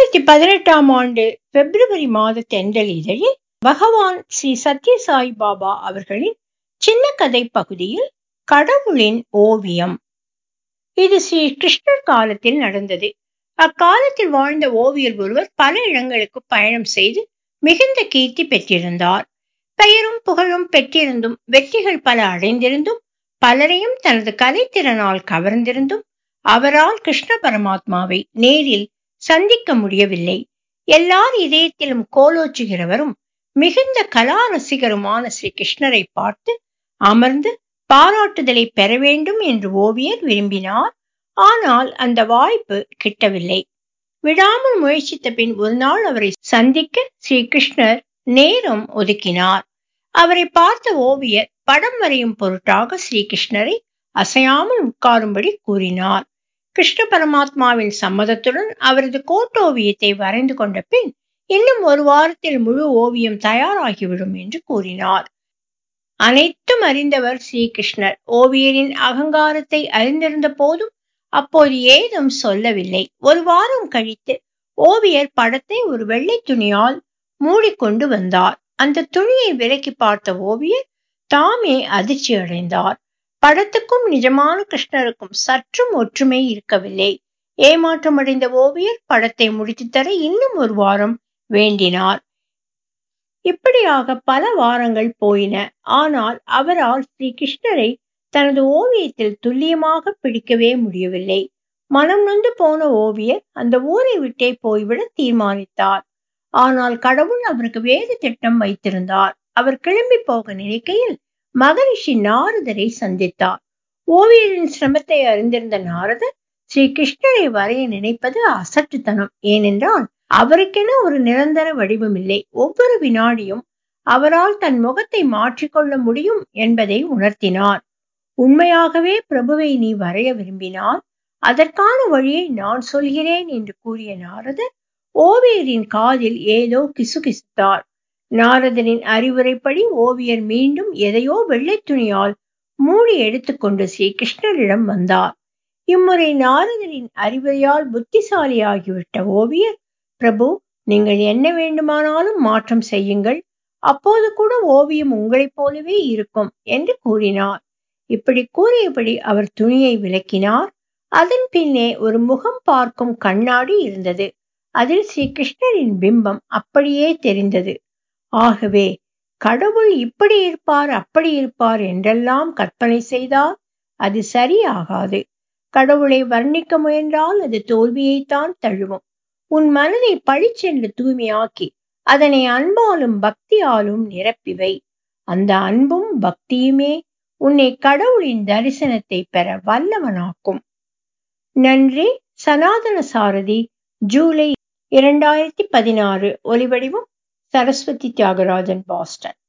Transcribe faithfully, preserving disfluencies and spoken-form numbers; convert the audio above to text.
இரண்டாயிரத்தி பதினெட்டாம் ஆண்டு பிப்ரவரி மாத தென்றல் இதழில் பகவான் ஸ்ரீ சத்ய சாய் பாபா அவர்களின் சின்ன கதை பகுதியில் கடவுளின் ஓவியம். இது ஸ்ரீ கிருஷ்ணர் காலத்தில் நடந்தது. அக்காலத்தில் வாழ்ந்த ஓவியர் ஒருவர் பல இடங்களுக்கு பயணம் செய்து மிகுந்த கீர்த்தி பெற்றிருந்தார். பெயரும் புகழும் பெற்றிருந்தும், வெற்றிகள் பல அடைந்திருந்தும், பலரையும் தனது கலைத்திறனால் கவர்ந்திருந்தும் அவரால் கிருஷ்ண பரமாத்மாவை நேரில் சந்திக்க முடியவில்லை. எல்லார் இதயத்திலும் கோலோச்சுகிறவரும் மிகுந்த கலா ரசிகருமான ஸ்ரீ கிருஷ்ணரை பார்த்து அமர்ந்து பாராட்டுதலை பெற வேண்டும் என்று ஓவியர் விரும்பினார். ஆனால் அந்த வாய்ப்பு கிட்டவில்லை. விடாமல் முயற்சித்த பின் ஒரு நாள் அவரை சந்திக்க ஸ்ரீ கிருஷ்ணர் நேரம் ஒதுக்கினார். அவரை பார்த்த ஓவியர் படம் வரையும் பொருட்டாக ஸ்ரீ கிருஷ்ணரை அசையாமல் உட்காரும்படி கூறினார். கிருஷ்ண பரமாத்மாவின் சம்மதத்துடன் அவரது கோட்டோவியத்தை வரைந்து கொண்ட பின் இன்னும் ஒரு வாரத்தில் முழு ஓவியம் தயாராகிவிடும் என்று கூறினார். அனைத்தும் அறிந்தவர் ஸ்ரீ கிருஷ்ணர் ஓவியரின் அகங்காரத்தை அறிந்திருந்த போதும் அப்போது ஏதும் சொல்லவில்லை. ஒரு வாரம் கழித்து ஓவியர் படத்தை ஒரு வெள்ளை துணியால் மூடிக்கொண்டு வந்தார். அந்த துணியை விலக்கி பார்த்த ஓவியர் தாமே அதிர்ச்சி அடைந்தார். படத்துக்கும் நிஜமான கிருஷ்ணருக்கும் சற்றும் ஒற்றுமை இருக்கவில்லை. ஏமாற்றமடைந்த ஓவியர் படத்தை முடித்து தர இன்னும் ஒரு வாரம் வேண்டினார். இப்படியாக பல வாரங்கள் போயின. ஆனால் அவரால் ஸ்ரீ கிருஷ்ணரை தனது ஓவியத்தில் துல்லியமாக பிடிக்கவே முடியவில்லை. மனம் நொந்து போன ஓவியர் அந்த ஊரை விட்டே போய்விட தீர்மானித்தார். ஆனால் கடவுள் அவருக்கு வேறு திட்டம் வைத்திருந்தார். அவர் கிளம்பி போக நினைக்கையில் மகரிஷி நாரதரை சந்தித்தார். ஓவியரின் சிரமத்தை அறிந்திருந்த நாரதர் ஸ்ரீ கிருஷ்ணரை வரைய நினைப்பது அசட்டுத்தனம். ஏனென்றால் அவருக்கென ஒரு நிரந்தர வடிவம் இல்லை. ஒவ்வொரு வினாடியும் அவரால் தன் முகத்தை மாற்றிக்கொள்ள முடியும் என்பதை உணர்த்தினார். உண்மையாகவே பிரபுவை நீ வரைய விரும்பினால் அதற்கான வழியை நான் சொல்கிறேன் என்று கூறிய நாரதர் ஓவியரின் காதில் ஏதோ கிசுகிசுத்தார். நாரதரின் அறிவுரைப்படி ஓவியர் மீண்டும் எதையோ வெள்ளை துணியால் மூடி எடுத்துக்கொண்டு ஸ்ரீ கிருஷ்ணரிடம் வந்தார். இம்முறை நாரதரின் அறிவுரையால் புத்திசாலியாகிவிட்ட ஓவியர், பிரபு, நீங்கள் என்ன வேண்டுமானாலும் மாற்றம் செய்யுங்கள், அப்போது கூட ஓவியம் உங்களைப் போலவே இருக்கும் என்று கூறினார். இப்படி கூறியபடி அவர் துணியை விலக்கினார். அதன் பின்னே ஒரு முகம் பார்க்கும் கண்ணாடி இருந்தது. அதில் ஸ்ரீ கிருஷ்ணரின் பிம்பம் அப்படியே தெரிந்தது. ஆகவே கடவுள் இப்படி இருப்பார், அப்படி இருப்பார் என்றெல்லாம் கற்பனை செய்தால் அது சரியாகாது. கடவுளை வர்ணிக்க முயன்றால் அது தோல்வியைத்தான் தழுவும். உன் மனதை பளிச்சென்று தூய்மையாக்கி அதனை அன்பாலும் பக்தியாலும் நிரப்பிவை. அந்த அன்பும் பக்தியுமே உன்னை கடவுளின் தரிசனத்தை பெற வல்லவனாக்கும். நன்றி. சனாதன சாரதி, ஜூலை இரண்டாயிரத்தி பதினாறு. ஒலிவடிவம் சரஸ்வதி தியாகராஜன், பாஸ்டன்.